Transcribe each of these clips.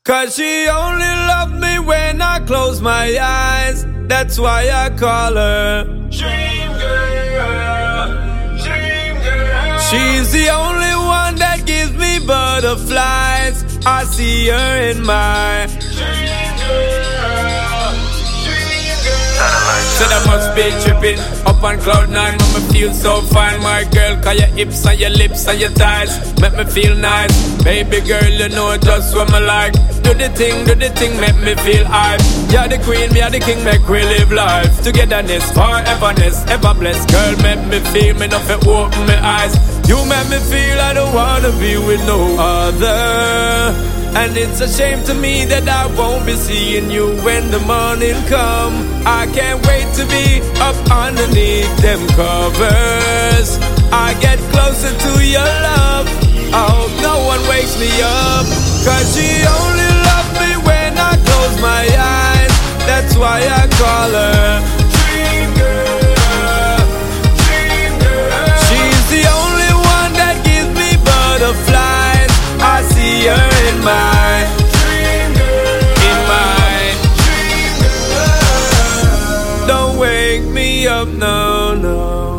'Cause she only loved me when I close my eyes. That's why I call her Dream Girl, Dream Girl. She's the only one that gives me butterflies. I see her in my Dream Girl, Dream Girl. Said I must be tripping up on cloud nine. Make me feel so fine, my girl. 'Cause your hips and your lips and your thighs make me feel nice. Baby girl, you know just what me like. Do the thing, make me feel hype. You're the queen, me are the king, make we live life. Togetherness, foreverness, ever blessed. Girl, make me feel, me nothing open my eyes. You make me feel I don't wanna be with no other. And it's a shame to me that I won't be seeing you when the morning come. I can't wait to be up underneath them covers. I get closer to your love. I hope no one wakes me up. 'Cause she only loved me when I close my eyes. That's why I call her Dream Girl, Dream Girl. She's the only one that gives me butterflies. I see her in my Dream Girl, in my Dream Girl. Don't wake me up, no, no.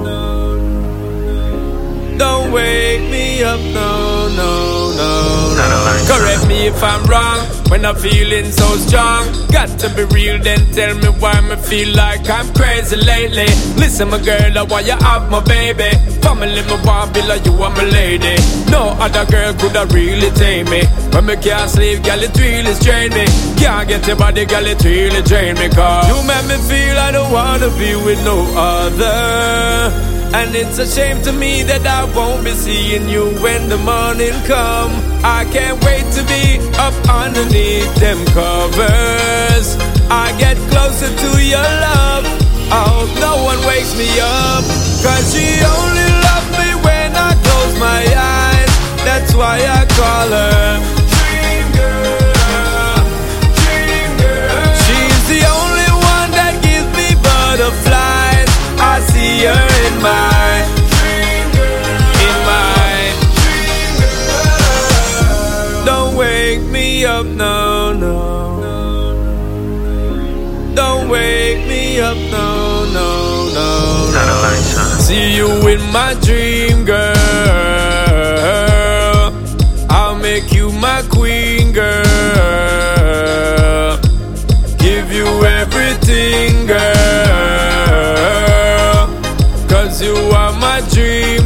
Don't wake me up, no, no, no, no. Correct me if I'm wrong, when I'm feeling so strong. Got to be real, then tell me why me feel like I'm crazy lately. Listen, my girl, I want you have my baby. Family, me want be like you are my lady. No other girl could have really tame me. When me can't sleep, girl, it really strain me. Can't get your body, girl, it really drain me. 'Cause you make me feel I don't wanna be with no other. And it's a shame to me that I won't be seeing you when the morning come. I can't wait to be up underneath them covers. I get closer to your love. I hope no one wakes me up. 'Cause she only loved me when I close my eyes. That's why I call her Dream Girl, Dream Girl. She's the only one that gives me butterflies. I see her in my Dream Girl, in my Dream Girl. Don't wake me up, no, no. Don't wake me up, no, no, no, no. See you in my dream, girl. I'll make you my queen, girl. Give you everything, girl. 'Cause you are my dream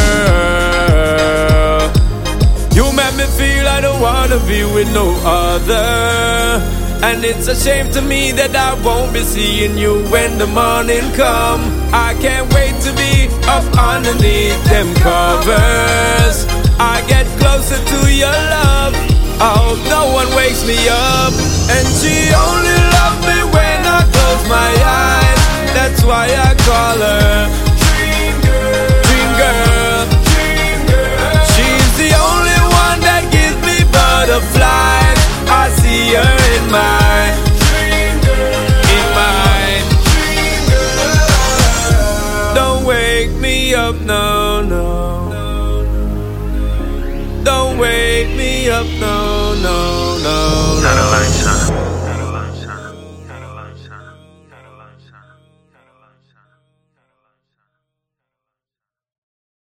girl. You make me feel I don't wanna be with no other. And it's a shame to me that I won't be seeing you when the morning come. I can't wait to be up underneath them covers. I get closer to your love. I hope no one wakes me up. And she only loved me when I close my eyes. That's why I call her Dream Girl, Dream Girl, Dream Girl. She's the only one that gives me butterflies. I see her in my Dream Girl, in my Dream Girl. Don't wake me up, no, no. Don't wake me up, no, no.